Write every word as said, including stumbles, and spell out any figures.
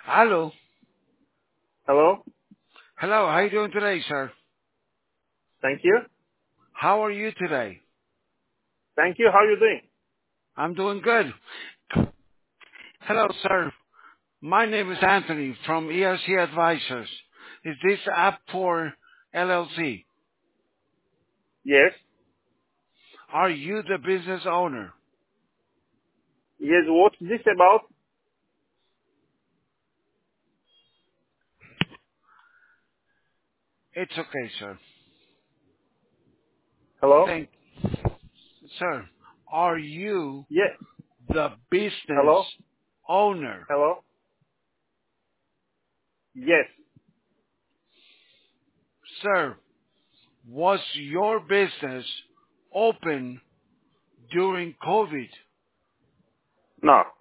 Hello. Hello. Hello, how are you doing today, sir? Thank you. How are you today? Thank you. How are you doing? I'm doing good. Hello, sir. My name is Anthony from E R C Advisors. Is this app for L L C? Yes. Are you the business owner? Yes. What's this about? It's okay, sir. Hello. Thank sir. Are you Yes. the business Hello. owner? Hello. Yes. Sir, was your business open during COVID? No.